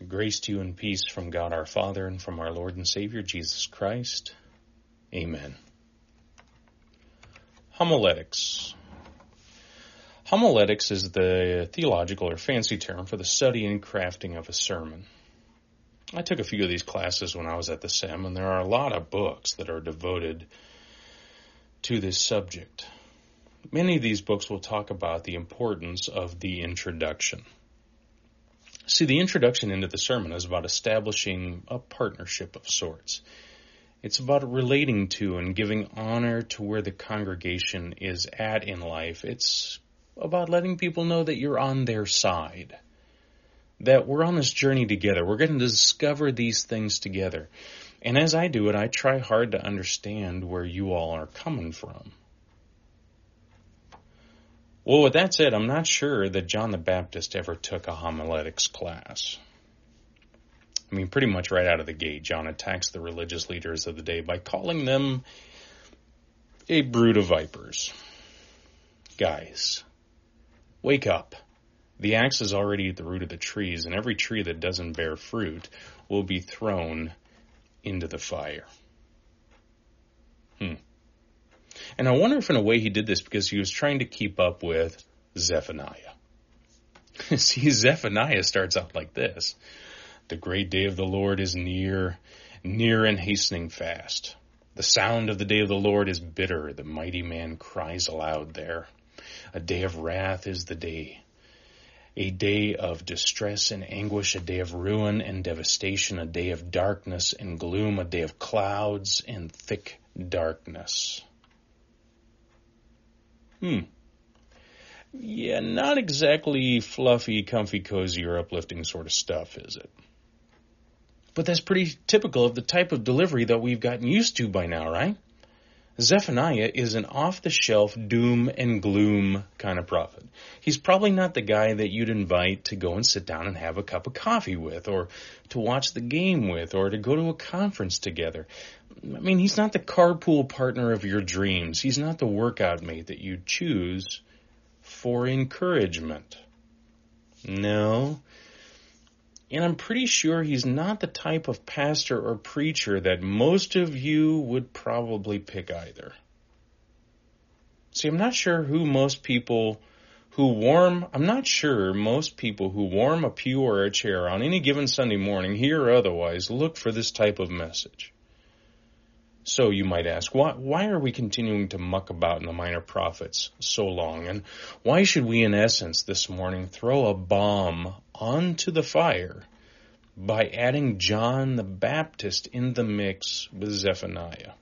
Grace to you and peace from God our Father and from our Lord and Savior Jesus Christ. Amen. Homiletics. Homiletics is the theological or fancy term for the study and crafting of a sermon. I took a few of these classes when I was at the SEM, and there are a lot of books that are devoted to this subject. Many of these books will talk about the importance of the introduction. See, the introduction into the sermon is about establishing a partnership of sorts. It's about relating to and giving honor to where the congregation is at in life. It's about letting people know that you're on their side, that we're on this journey together. We're going to discover these things together. And as I do it, I try hard to understand where you all are coming from. Well, with that said, I'm not sure that John the Baptist ever took a homiletics class. I mean, pretty much right out of the gate, John attacks the religious leaders of the day by calling them a brood of vipers. Guys, wake up. The axe is already at the root of the trees, and every tree that doesn't bear fruit will be thrown into the fire. And I wonder if in a way he did this because he was trying to keep up with Zephaniah. See, Zephaniah starts out like this. The great day of the Lord is near, near and hastening fast. The sound of the day of the Lord is bitter. The mighty man cries aloud there. A day of wrath is the day. A day of distress and anguish, a day of ruin and devastation, a day of darkness and gloom, a day of clouds and thick darkness. Yeah, not exactly fluffy, comfy, cozy, or uplifting sort of stuff, is it? But that's pretty typical of the type of delivery that we've gotten used to by now, right? Zephaniah is an off-the-shelf doom and gloom kind of prophet. He's probably not the guy that you'd invite to go and sit down and have a cup of coffee with, or to watch the game with, or to go to a conference together. I mean, he's not the carpool partner of your dreams. He's not the workout mate that you choose for encouragement. No. And I'm pretty sure he's not the type of pastor or preacher that most of you would probably pick either. See, I'm not sure most people who warm a pew or a chair on any given Sunday morning, here or otherwise, look for this type of message. So you might ask, why are we continuing to muck about in the minor prophets so long? And why should we, in essence, this morning, throw a bomb onto the fire by adding John the Baptist in the mix with Zephaniah?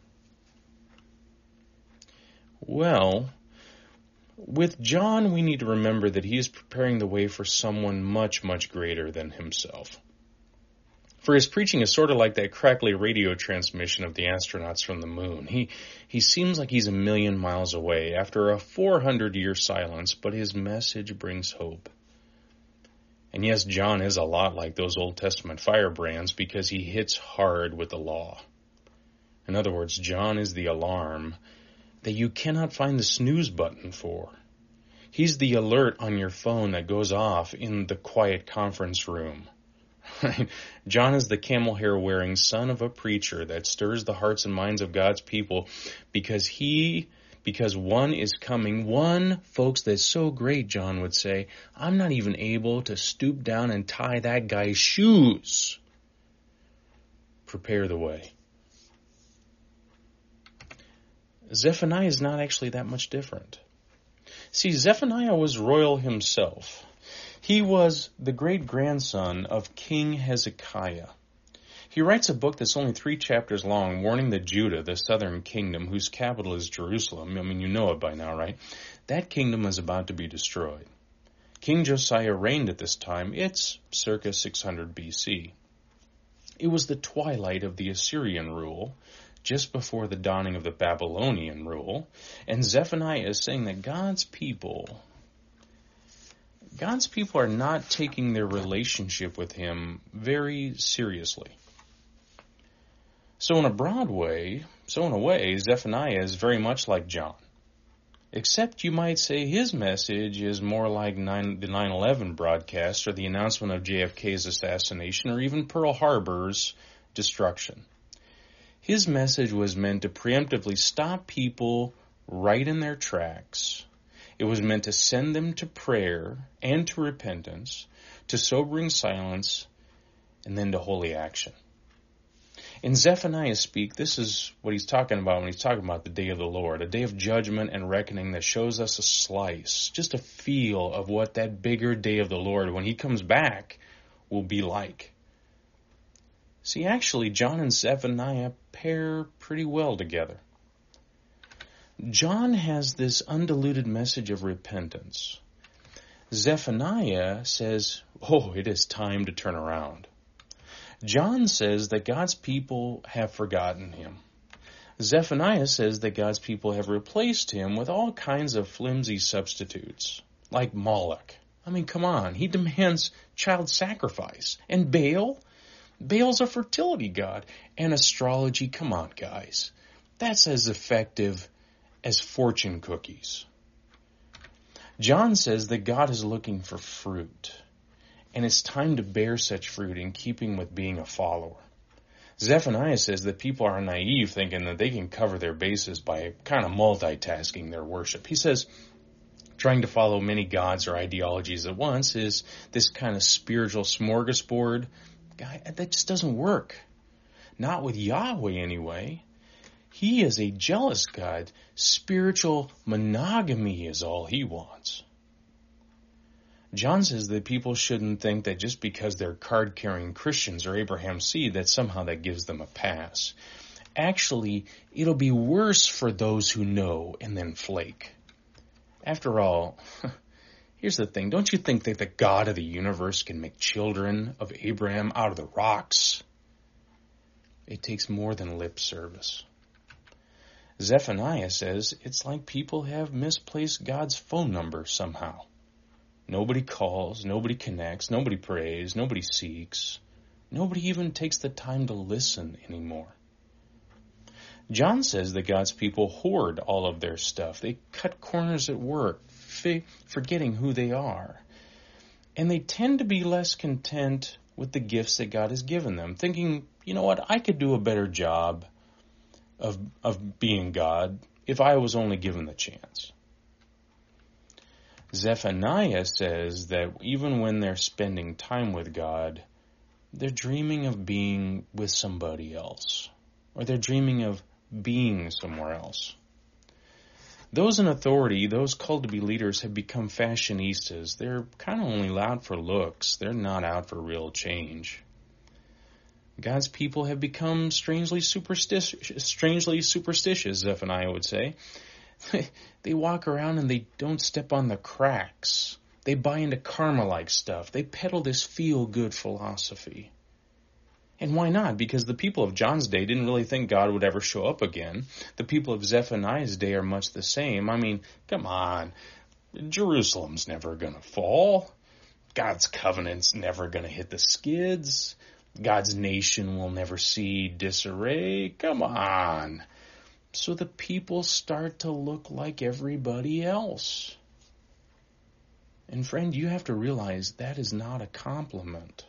Well, with John, we need to remember that he is preparing the way for someone much, much greater than himself. For his preaching is sort of like that crackly radio transmission of the astronauts from the moon. He seems like he's a million miles away after a 400-year silence, but his message brings hope. And yes, John is a lot like those Old Testament firebrands because he hits hard with the law. In other words, John is the alarm that you cannot find the snooze button for. He's the alert on your phone that goes off in the quiet conference room. John is the camel hair wearing son of a preacher that stirs the hearts and minds of God's people because one is coming. One, folks, that's so great, John would say, I'm not even able to stoop down and tie that guy's shoes. Prepare the way. Zephaniah is not actually that much different. See, Zephaniah was royal himself. He was the great-grandson of King Hezekiah. He writes a book that's only 3 chapters long, warning that Judah, the southern kingdom, whose capital is Jerusalem, I mean, you know it by now, right? That kingdom is about to be destroyed. King Josiah reigned at this time. It's circa 600 BC. It was the twilight of the Assyrian rule, just before the dawning of the Babylonian rule, and Zephaniah is saying that God's people are not taking their relationship with him very seriously. So in a way, Zephaniah is very much like John. Except you might say his message is more like the 9/11 broadcast or the announcement of JFK's assassination or even Pearl Harbor's destruction. His message was meant to preemptively stop people right in their tracks. It was meant to send them to prayer and to repentance, to sobering silence, and then to holy action. In Zephaniah speak, this is what he's talking about when he's talking about the day of the Lord, a day of judgment and reckoning that shows us a slice, just a feel of what that bigger day of the Lord, when he comes back, will be like. See, actually, John and Zephaniah pair pretty well together. John has this undiluted message of repentance. Zephaniah says, oh, it is time to turn around. John says that God's people have forgotten him. Zephaniah says that God's people have replaced him with all kinds of flimsy substitutes, like Moloch. I mean, come on, he demands child sacrifice. And Baal? Baal's a fertility god. And astrology, come on, guys. That's as effective as fortune cookies. John says that God is looking for fruit. And it's time to bear such fruit in keeping with being a follower. Zephaniah says that people are naive thinking that they can cover their bases by kind of multitasking their worship. He says trying to follow many gods or ideologies at once is this kind of spiritual smorgasbord. Guy, that just doesn't work. Not with Yahweh anyway. He is a jealous God. Spiritual monogamy is all he wants. John says that people shouldn't think that just because they're card-carrying Christians or Abraham's seed, that somehow that gives them a pass. Actually, it'll be worse for those who know and then flake. After all, here's the thing. Don't you think that the God of the universe can make children of Abraham out of the rocks? It takes more than lip service. Zephaniah says it's like people have misplaced God's phone number somehow. Nobody calls, nobody connects, nobody prays, nobody seeks. Nobody even takes the time to listen anymore. John says that God's people hoard all of their stuff. They cut corners at work, forgetting who they are. And they tend to be less content with the gifts that God has given them, thinking, you know what, I could do a better job of being God if I was only given the chance. Zephaniah says that even when they're spending time with God, they're dreaming of being with somebody else, or they're dreaming of being somewhere else. Those in authority, those called to be leaders, have become fashionistas. They're kind of only out for looks. They're not out for real change. God's people have become strangely superstitious, Zephaniah would say. They walk around and they don't step on the cracks. They buy into karma-like stuff. They peddle this feel-good philosophy. And why not? Because the people of John's day didn't really think God would ever show up again. The people of Zephaniah's day are much the same. I mean, come on. Jerusalem's never going to fall. God's covenant's never going to hit the skids. God's nation will never see disarray. Come on. So the people start to look like everybody else. And friend, you have to realize that is not a compliment.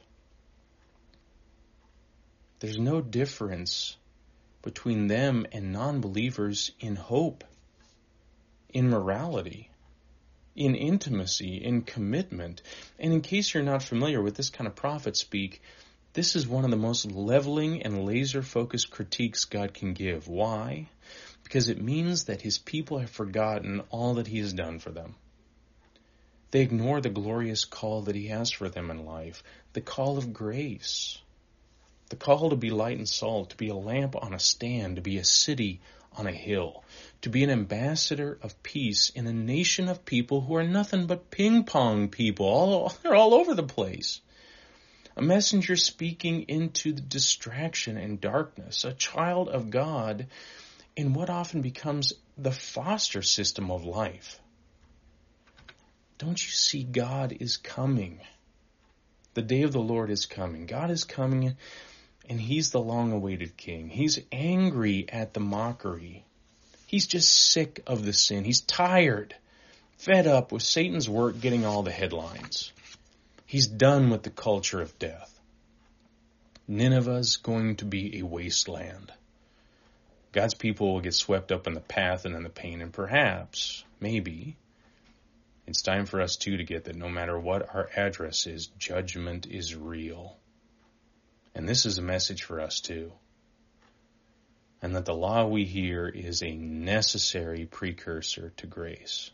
There's no difference between them and non-believers in hope, in morality, in intimacy, in commitment. And in case you're not familiar with this kind of prophet speak, this is one of the most leveling and laser-focused critiques God can give. Why? Because it means that his people have forgotten all that he has done for them. They ignore the glorious call that he has for them in life, the call of grace, the call to be light and salt, to be a lamp on a stand, to be a city on a hill, to be an ambassador of peace in a nation of people who are nothing but ping-pong people. They're all over the place. A messenger speaking into the distraction and darkness, a child of God in what often becomes the foster system of life. Don't you see, God is coming. The day of the Lord is coming. God is coming, and he's the long-awaited king. He's angry at the mockery. He's just sick of the sin. He's tired, fed up with Satan's work getting all the headlines. He's done with the culture of death. Nineveh's going to be a wasteland. God's people will get swept up in the path and in the pain, and perhaps, maybe, it's time for us too to get that no matter what our address is, judgment is real. And this is a message for us too. And that the law we hear is a necessary precursor to grace.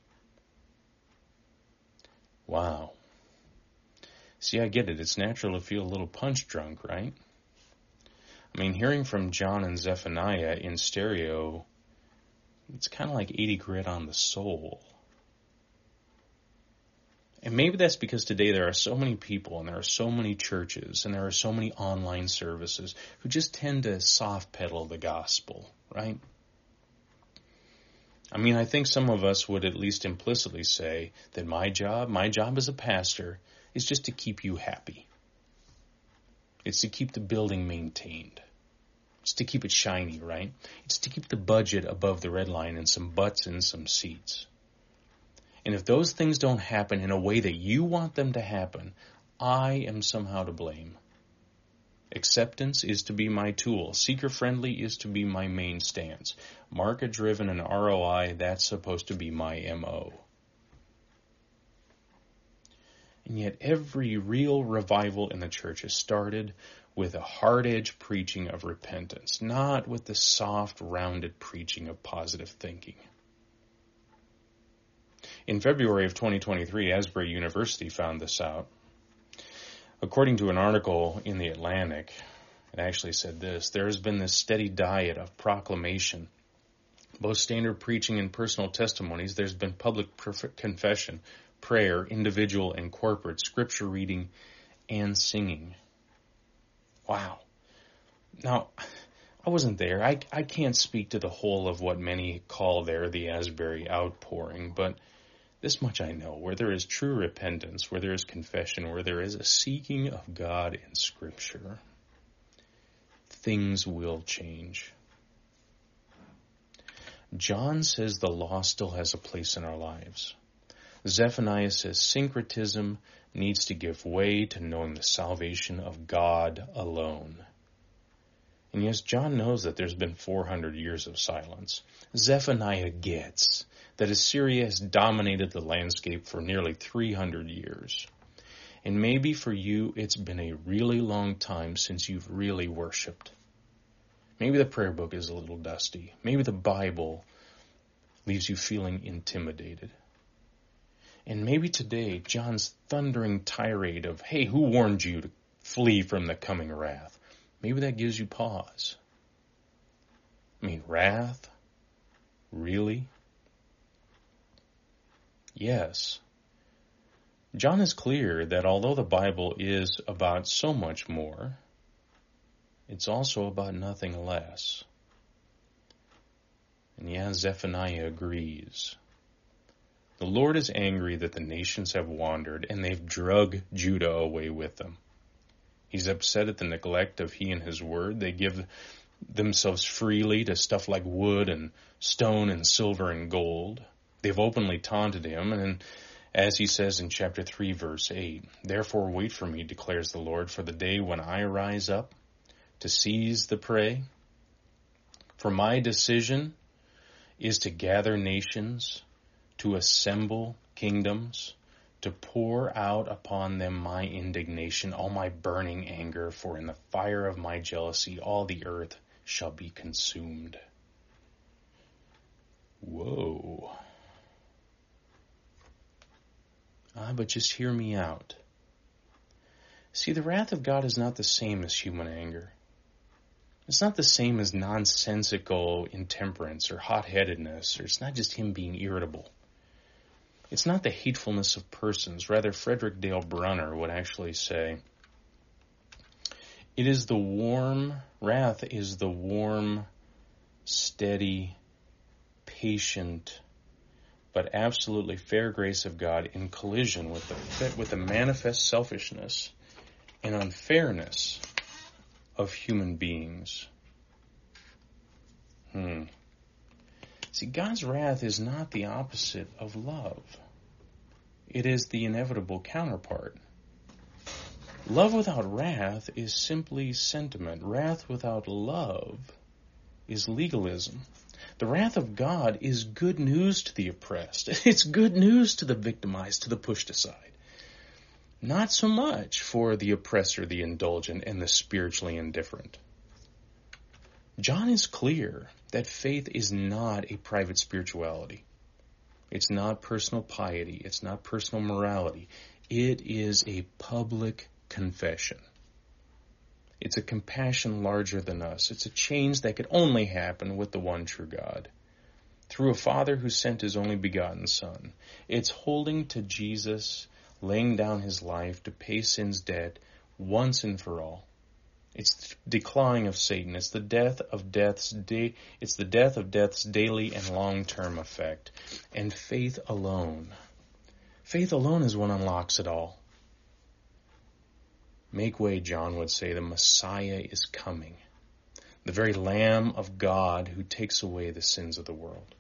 Wow. See, I get it. It's natural to feel a little punch drunk, right? I mean, hearing from John and Zephaniah in stereo, it's kind of like 80 grit on the soul. And maybe that's because today there are so many people and there are so many churches and there are so many online services who just tend to soft pedal the gospel, right? I mean, I think some of us would at least implicitly say that my job as a pastor is just to keep you happy. It's to keep the building maintained. It's to keep it shiny, right? It's to keep the budget above the red line and some butts in some seats. And if those things don't happen in a way that you want them to happen, I am somehow to blame. Acceptance is to be my tool. Seeker-friendly is to be my main stance. Market-driven and ROI, that's supposed to be my MO. And yet every real revival in the church has started with a hard-edged preaching of repentance, not with the soft, rounded preaching of positive thinking. In February of 2023, Asbury University found this out. According to an article in The Atlantic, it actually said this: there has been this steady diet of proclamation, both standard preaching and personal testimonies. There's been public confession, prayer, individual and corporate, scripture reading, and singing. Wow. Now, I wasn't there. I can't speak to the whole of what many call there the Asbury outpouring, but this much I know: where there is true repentance, where there is confession, where there is a seeking of God in Scripture, things will change. John says the law still has a place in our lives. Zephaniah says syncretism needs to give way to knowing the salvation of God alone. And yes, John knows that there's been 400 years of silence. Zephaniah gets that Assyria has dominated the landscape for nearly 300 years. And maybe for you, it's been a really long time since you've really worshiped. Maybe the prayer book is a little dusty. Maybe the Bible leaves you feeling intimidated. And maybe today, John's thundering tirade of, hey, who warned you to flee from the coming wrath? Maybe that gives you pause. I mean, wrath? Really? Yes. John is clear that although the Bible is about so much more, it's also about nothing less. And yeah, Zephaniah agrees. The Lord is angry that the nations have wandered, and they've drug Judah away with them. He's upset at the neglect of he and his word. They give themselves freely to stuff like wood and stone and silver and gold. They've openly taunted him, and as he says in chapter 3, verse 8, therefore wait for me, declares the Lord, for the day when I rise up to seize the prey. For my decision is to gather nations, to assemble kingdoms, to pour out upon them my indignation, all my burning anger, for in the fire of my jealousy all the earth shall be consumed. Whoa. But just hear me out. See, the wrath of God is not the same as human anger. It's not the same as nonsensical intemperance or hot-headedness, or it's not just him being irritable. It's not the hatefulness of persons. Rather, Frederick Dale Brunner would actually say, wrath is the warm, steady, patient, but absolutely fair grace of God in collision with the manifest selfishness and unfairness of human beings. See, God's wrath is not the opposite of love. It is the inevitable counterpart. Love without wrath is simply sentiment. Wrath without love is legalism. The wrath of God is good news to the oppressed. It's good news to the victimized, to the pushed aside. Not so much for the oppressor, the indulgent, and the spiritually indifferent. John is clear that faith is not a private spirituality. It's not personal piety. It's not personal morality. It is a public confession. It's a compassion larger than us. It's a change that could only happen with the one true God, through a Father who sent his only begotten Son. It's holding to Jesus, laying down his life to pay sin's debt once and for all. It's the decline of Satan. It's the death of death's daily and long-term effect. And faith alone is what unlocks it all. Make way, John would say. The Messiah is coming. The very Lamb of God who takes away the sins of the world.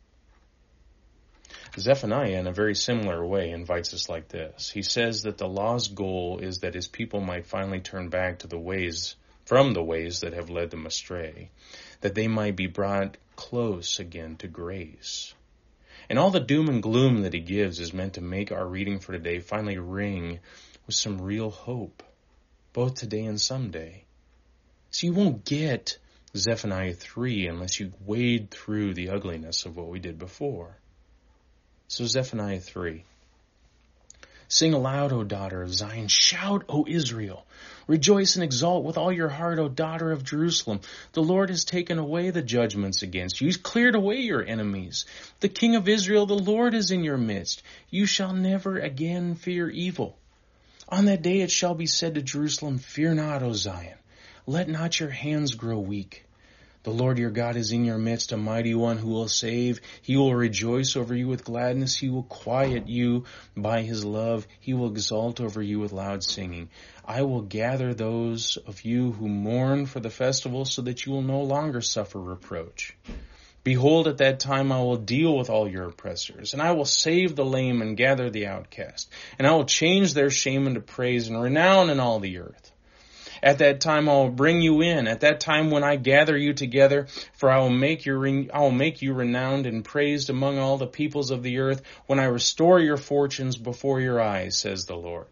Zephaniah, in a very similar way, invites us like this. He says that the law's goal is that his people might finally turn back to from the ways that have led them astray, that they might be brought close again to grace. And all the doom and gloom that he gives is meant to make our reading for today finally ring with some real hope, both today and someday. So you won't get Zephaniah 3 unless you wade through the ugliness of what we did before. So Zephaniah 3. Sing aloud, O daughter of Zion. Shout, O Israel. Rejoice and exult with all your heart, O daughter of Jerusalem. The Lord has taken away the judgments against you. He's cleared away your enemies. The King of Israel, the Lord, is in your midst. You shall never again fear evil. On that day it shall be said to Jerusalem, Fear not, O Zion. Let not your hands grow weak. The Lord your God is in your midst, a mighty one who will save. He will rejoice over you with gladness. He will quiet you by his love. He will exult over you with loud singing. I will gather those of you who mourn for the festival so that you will no longer suffer reproach. Behold, at that time I will deal with all your oppressors, and I will save the lame and gather the outcast, and I will change their shame into praise and renown in all the earth. At that time I will bring you in. At that time when I gather you together, for I will make you renowned and praised among all the peoples of the earth, when I restore your fortunes before your eyes, says the Lord.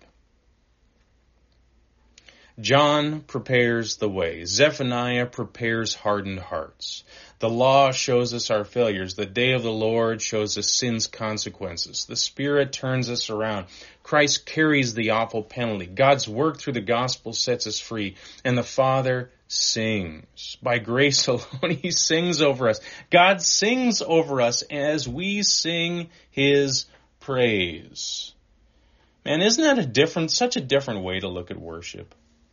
John prepares the way. Zephaniah prepares hardened hearts. The law shows us our failures. The day of the Lord shows us sin's consequences. The Spirit turns us around. Christ carries the awful penalty. God's work through the gospel sets us free. And the Father sings. By grace alone, he sings over us. God sings over us as we sing his praise. Man, isn't that such a different way to look at worship?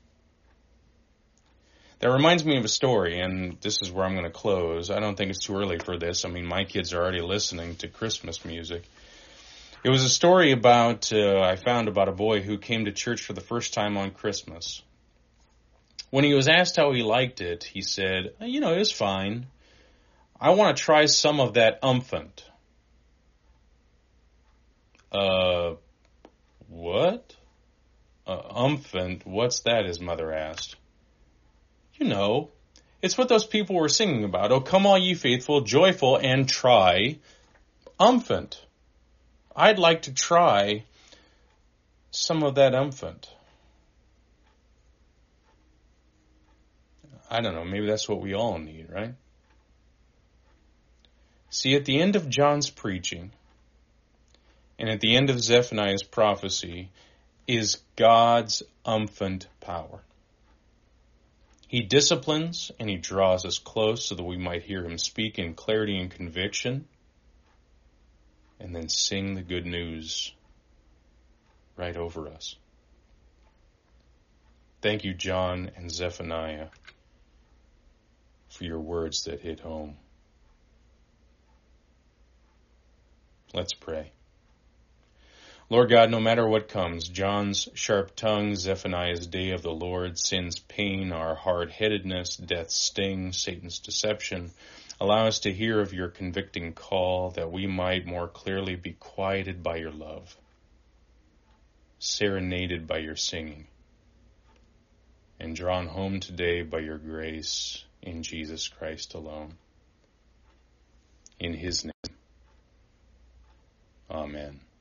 That reminds me of a story, and this is where I'm going to close. I don't think it's too early for this. I mean, my kids are already listening to Christmas music. It was a story I found about a boy who came to church for the first time on Christmas. When he was asked how he liked it, he said, it was fine. I want to try some of that umphant. What? Umphant? What's that? His mother asked. It's what those people were singing about. Oh, come all ye faithful, joyful, and try umphant. I'd like to try some of that umphant. I don't know, maybe that's what we all need, right? See, at the end of John's preaching, and at the end of Zephaniah's prophecy, is God's umphant power. He disciplines and he draws us close so that we might hear him speak in clarity and conviction, and then sing the good news right over us. Thank you, John and Zephaniah, for your words that hit home. Let's pray. Lord God, no matter what comes, John's sharp tongue, Zephaniah's day of the Lord, sin's pain, our hard-headedness, death's sting, Satan's deception, Allow us to hear of your convicting call, that we might more clearly be quieted by your love, serenaded by your singing, and drawn home today by your grace in Jesus Christ alone. In his name, amen.